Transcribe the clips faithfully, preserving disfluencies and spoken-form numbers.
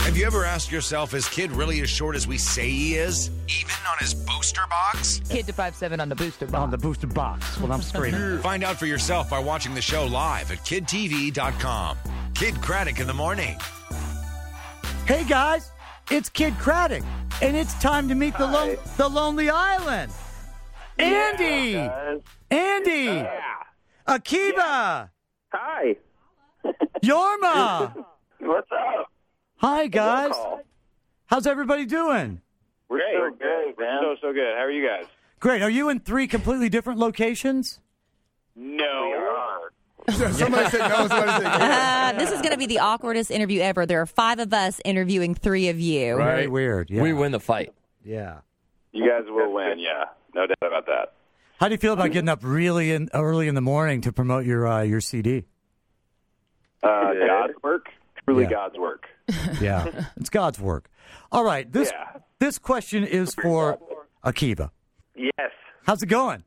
Have you ever asked yourself, is Kid really as short as we say he is? Even on his booster box? Kid to five seven on the booster box. On the booster box when I'm screaming. Find out for yourself by watching the show live at kid t v dot com. Kid Craddock in the morning. Hey, guys, it's Kid Craddock, and it's time to meet the, lo- the Lonely Island. Andy! Yeah, Andy! Yeah. Akiva! Yeah. Hi. Yorma! What's up? Hi, guys. How's everybody doing? We're Great. so good, man. So, so good. How are you guys? Great. Are you in three completely different locations? No. Somebody said no. Somebody said yeah. Uh, this is going to be the awkwardest interview ever. There are five of us interviewing three of you. Right. Very weird. Yeah. We win the fight. Yeah. You guys will win, yeah. No doubt about that. How do you feel about getting up really in, early in the morning to promote your uh, your C D? Uh, God's work? Truly Yeah. God's work. Yeah, it's God's work. All right, this Yeah. this question is for Akiva. Yes. How's it going?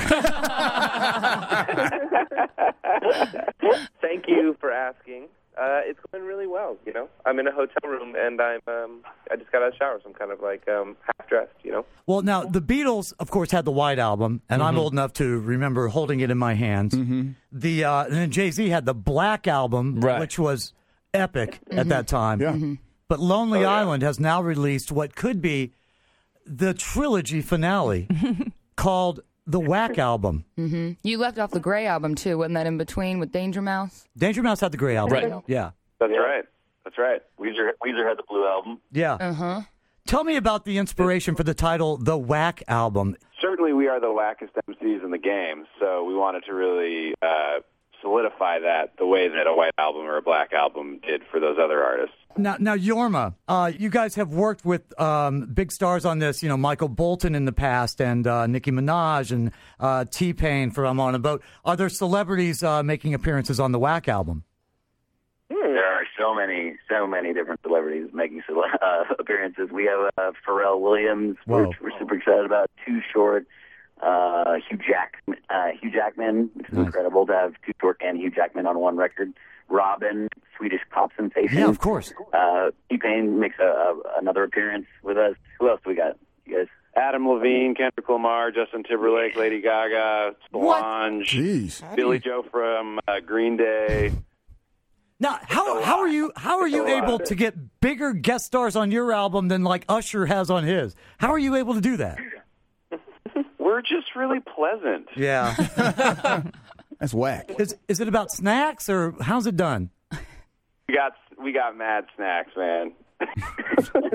Thank you for asking. Uh, it's going really well, you know. I'm in a hotel room, and I'm um, I just got out of the shower, so I'm kind of like um, half-dressed, you know. Well, now, the Beatles, of course, had the White Album, and I'm old enough to remember holding it in my hands. The uh, and then Jay-Z had the Black Album, Right. which was epic at that time. Yeah. But Lonely Island has now released what could be the trilogy finale called the Whack Album. You left off the Gray album, too. Wasn't that in between with Danger Mouse? Danger Mouse had the Gray Album. Right. Yeah. That's right. That's right. Weezer, Weezer had the Blue Album. Yeah. Uh-huh. Tell me about the inspiration for the title, The Whack Album. Certainly we are the wackest M Cs in the game, so we wanted to really uh, solidify that the way that a White Album or a Black Album did for those other artists. Now, now Yorma, uh, you guys have worked with um, big stars on this, you know, Michael Bolton in the past and uh, Nicki Minaj and uh, T-Pain for I'm on a Boat. Are there celebrities uh, making appearances on the Whack album? There are so many, so many different celebrities making cele- uh, appearances. We have uh, Pharrell Williams, Whoa. which we're super excited about. Too Short, uh, Hugh Jack, uh, Hugh Jackman, which is Nice. incredible to have Too Short and Hugh Jackman on one record. Robin, Swedish pop sensation. Yeah, of course. Uh, T-Pain makes a, a, another appearance with us. Who else do we got? You guys? Adam Levine, Kendrick Lamar, Justin Timberlake, Lady Gaga, Solange, Jeez. Billy Joe from uh, Green Day. Now, how how are you how are you able to get bigger guest stars on your album than like Usher has on his? How are you able to do that? We're just really pleasant. Yeah. That's whack. Is is it about snacks or how's it done? We got we got mad snacks, man. we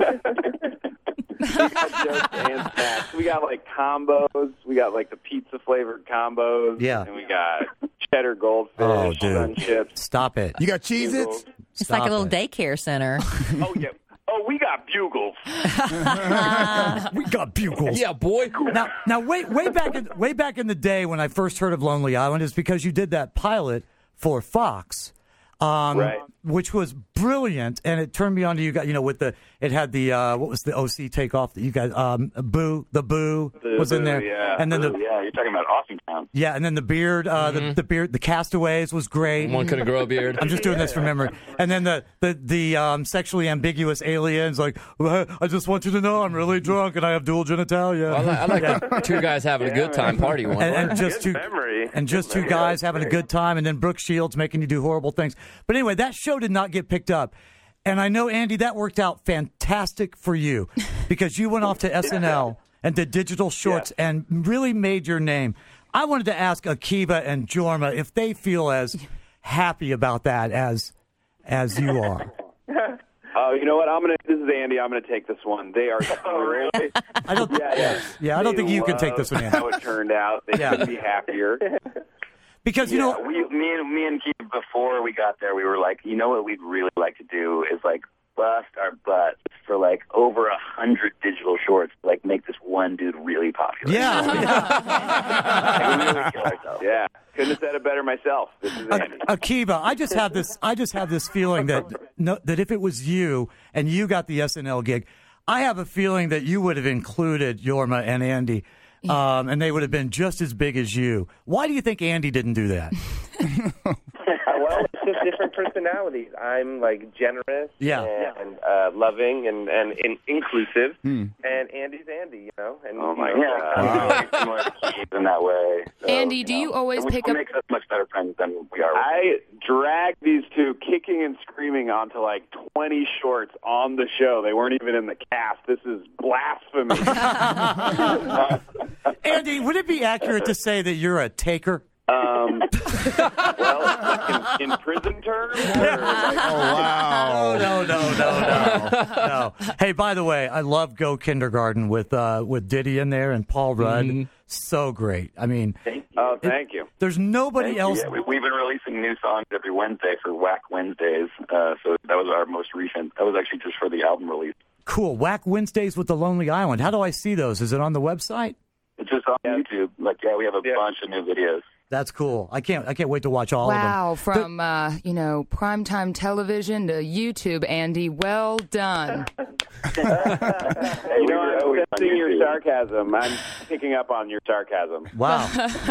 got jokes and snacks. We got like combos. We got like the pizza flavored combos. Yeah. And we got cheddar goldfish, Oh, dude. sun chips. Stop it. You got Cheez-Its? It's Stop like a little it. daycare center. Oh yeah. Oh, we got bugles. We got bugles. Yeah, boy. Now, now, way way back in way back in the day when I first heard of Lonely Island is because you did that pilot for Fox, um, Right. which was brilliant, and it turned me on to you guys. You know, with the it had the uh, what was the O C takeoff that you guys um, Boo the Boo The was in Boo, there, yeah. and then the Yeah, you're talking about Austin Town. yeah, and then the beard, uh, the, the beard, the Castaways was great. One couldn't grow a beard. I'm just doing this from memory. And then the the the um, sexually ambiguous aliens, like, well, I just want you to know I'm really drunk and I have dual genitalia. I like, I like the two guys having a good time party one. and, and just two Good memory. and just two guys having a good time, and then Brooke Shields making you do horrible things. But anyway, that show did not get picked up. And I know, Andy, that worked out fantastic for you because you went off to S N L and did digital shorts and really made your name. I wanted to ask Akiva and Jorma if they feel as happy about that as as you are. Oh, you know what? I'm gonna. This is Andy. I'm gonna take this one. They are. Oh, really? I don't. Yeah, yeah. Yeah, I don't They think you can take love this one, Andy. How it turned out. They Yeah. couldn't be happier. Because you Yeah, know, we, me and me and Keith, before we got there, we were like, you know what we'd really like to do is like bust our butts for like over a hundred digital shorts, like make this one dude really popular. yeah. Like, we really kill ourselves. Yeah, couldn't have said it better myself. This is Andy. Akiva, I just have this. I just have this feeling that no, that if it was you and you got the S N L gig, I have a feeling that you would have included Yorma and Andy, um, and they would have been just as big as you. Why do you think Andy didn't do that? Well, just different personalities. I'm like generous Yeah. and uh, loving and, and, and inclusive, Hmm. and Andy's Andy, you know. And, Oh my you know, God! Wow. Similar to Keith in that way. So, Andy, do you know, always which pick up- makes us much better friends than we are. I dragged these two kicking and screaming onto like twenty shorts on the show. They weren't even in the cast. This is blasphemy. Andy, would it be accurate to say that you're a taker? um, well, in, in prison terms, or like, Oh, wow. No, no, no, no, no, no. Hey, by the way, I love Go Kindergarten with uh, with Diddy in there and Paul Rudd. Mm-hmm. So great. I mean, oh, thank you. there's nobody Thank you. else. Yeah, we, we've been releasing new songs every Wednesday for Whack Wednesdays. Uh, so that was our most recent. That was actually just for the album release. Cool. Whack Wednesdays with the Lonely Island. How do I see those? Is it on the website? It's just on YouTube. Like, yeah, we have a Yeah. bunch of new videos. That's cool. I can't. I can't wait to watch all Wow, of them. from uh, you know primetime television to YouTube, Andy. Well done. Hey, You we know, were I'm always on sensing your YouTube. sarcasm. I'm picking up on your sarcasm. Wow.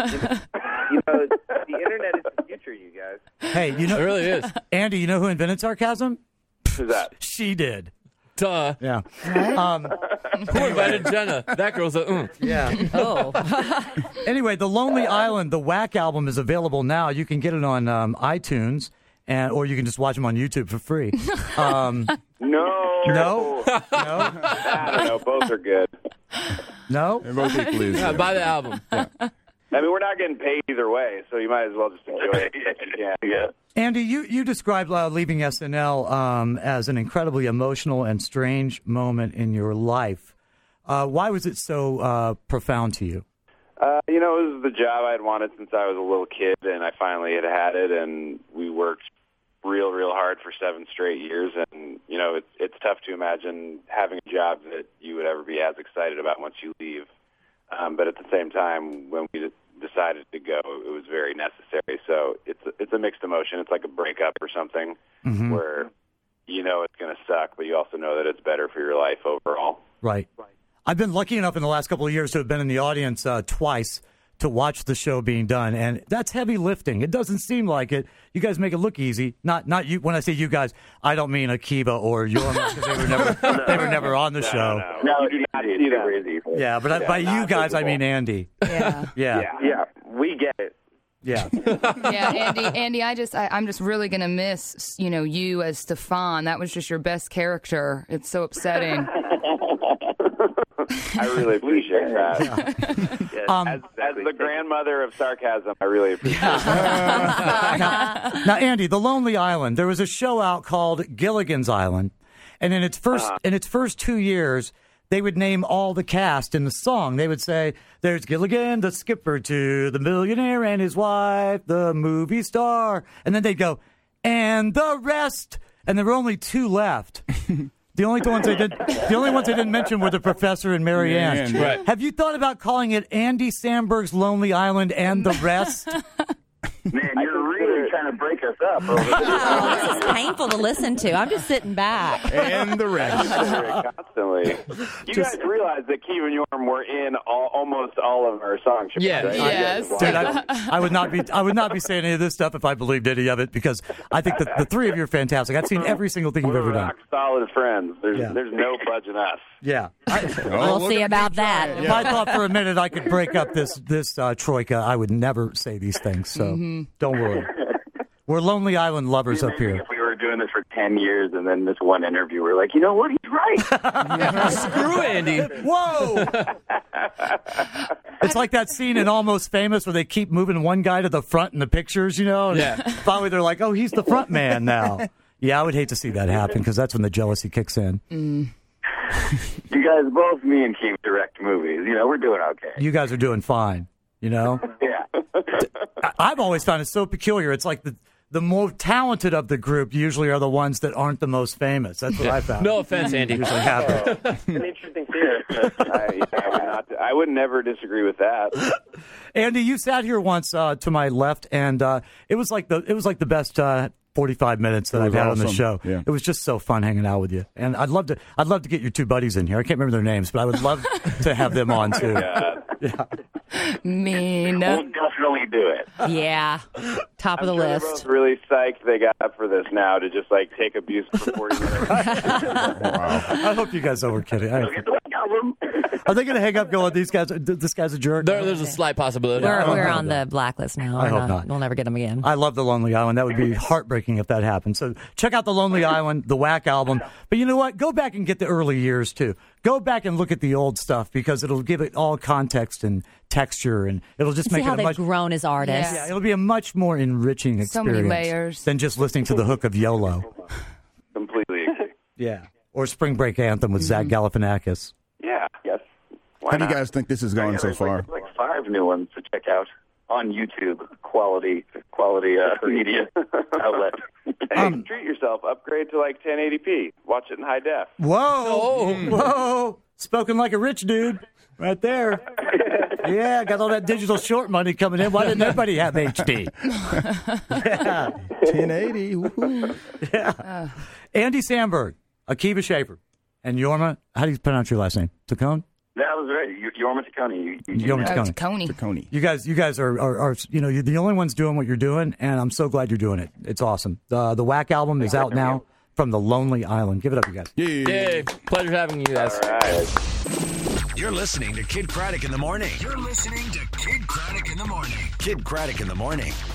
you know, the internet is the future, you guys. Hey, you It know, really is. Andy, you know who invented sarcasm? Who's that? She did. Duh. Yeah. Um, Who invited Jenna? That girl's a. Mm. yeah. Oh. Anyway, the Lonely Island, the Whack album is available now. You can get it on um, iTunes, and or you can just watch them on YouTube for free. Um, No. no, no, I don't know. Both are good. no. They're both equally as Yeah, good. buy the album. I mean, we're not getting paid either way, so you might as well just enjoy it. Yeah, Yeah. Andy, you, you described uh, leaving S N L um, as an incredibly emotional and strange moment in your life. Uh, why was it so uh, profound to you? Uh, you know, it was the job I'd wanted since I was a little kid, and I finally had had it, and we worked real, real hard for seven straight years, and, you know, it's, it's tough to imagine having a job that you would ever be as excited about once you leave. Um, but at the same time, when we decided to go, it was very necessary. So it's a, it's a mixed emotion. It's like a breakup or something Mm-hmm. where you know it's going to suck, but you also know that it's better for your life overall. Right. I've been lucky enough in the last couple of years to have been in the audience uh, twice to watch the show being done, and that's heavy lifting. It doesn't seem like it. You guys make it look easy. Not not you. When I say you guys, I don't mean Akiva or Yorma because they were never they were never on the show. No, No, you do not it's see super that. easy. Yeah, but I, by you not guys, I visible. mean Andy. Yeah. Yeah, Yeah, yeah, we get it. yeah. Yeah, Andy. Andy, I just, I, I'm just really gonna miss, you know, you as Stefan. That was just your best character. It's so upsetting. I really appreciate that. Yes, Um, as, as the grandmother of sarcasm, I really appreciate it. now, now, Andy, The Lonely Island. There was a show out called Gilligan's Island, and in its first Uh-huh. in its first two years, they would name all the cast in the song. They would say, "There's Gilligan, the skipper, to the millionaire and his wife, the movie star," and then they'd go, "And the rest," and there were only two left. The only ones they did, the only ones they didn't mention were the professor and Mary Ann. Marianne, Right. Have you thought about calling it Andy Samberg's Lonely Island and the rest? Man, you're really trying to break us up over there. Oh, this is painful to listen to. I'm just sitting back. And the rest. Constantly. You guys realize that Keith and Yorm were in all, almost all of our songs. Yeah. right? Yes. Dude, I, I would not be I would not be saying any of this stuff if I believed any of it, because I think that the three of you are fantastic. I've seen every single thing you've We're ever done. rock solid friends. There's Yeah. there's no budging us. Yeah. I, Oh, We'll look see at about me that. trying. if I thought for a minute I could break up this this uh, troika, I would never say these things. So don't worry. We're Lonely Island lovers up Maybe here. if we were doing this for ten years and then this one interview, we're like, you know what? He's right. Screw Andy. Whoa! It's like that scene in Almost Famous where they keep moving one guy to the front in the pictures, you know? And Yeah. finally they're like, oh, he's the front man now. Yeah, I would hate to see that happen because that's when the jealousy kicks in. You guys, both me and Keith direct movies. You know, we're doing okay. You guys are doing fine, you know? Yeah. I- I've always found it so peculiar. It's like the, the more talented of the group usually are the ones that aren't the most famous. That's what I found. No offense, Andy. Usually happens. An interesting theory. I, I, would not, I would never disagree with that. Andy, you sat here once uh, to my left, and uh, it was like the it was like the best uh, forty-five minutes that It I've was had on the awesome. show. Yeah. It was just so fun hanging out with you, and I'd love to I'd love to get your two buddies in here. I can't remember their names, but I would love to have them on too. Uh, Mean. We'll definitely definitely do it. Yeah. Top of the I'm sure list. They're both really psyched they got up for this now to just like take abuse for forty minutes. I hope you guys know we're kidding. I, Get the White Album. are they going to hang up going, these guys, this guy's a jerk? There, there's a slight possibility. We're, I we're hope on not. the blacklist now. I We're hope not. We'll never get them again. I love The Lonely Island. That would be heartbreaking if that happened. So check out The Lonely Island, the Whack album. But you know what? Go back and get the early years, too. Go back and look at the old stuff because it'll give it all context and texture, and it'll just See make how it a they've much... grown as artists. Yeah, it'll be a much more enriching experience So many layers. than just listening to the hook of YOLO. Completely agree. Yeah. Or Spring Break Anthem with Zach Galifianakis. Yeah. Yes. Why How do you not? guys think this is going Yeah, so there's far? Like, like five new ones to check out on YouTube. Quality, quality uh, media outlet. Hey, Um, treat yourself. Upgrade to like ten eighty p. Watch it in high def. Whoa. Whoa. Spoken like a rich dude. Right there. Yeah, got all that digital short money coming in. Why didn't everybody have H D? Yeah. ten eighty. Woohoo. Yeah. Andy Samberg, Akiva Schaffer, and Yorma. How do you pronounce your last name? Taccone? That was right. You- Yorma Taccone. You, you, Yorma Oh, Taccone. it's Coney. Coney. You guys, you guys are, are, are, you know, you're the only ones doing what you're doing, and I'm so glad you're doing it. It's awesome. The the Whack album is out now from The Lonely Island. Give it up, you guys. Yeah. Yay. Pleasure having you guys. All right. You're listening to Kid Craddock in the Morning. You're listening to Kid Craddock in the Morning. Kid Craddock in the Morning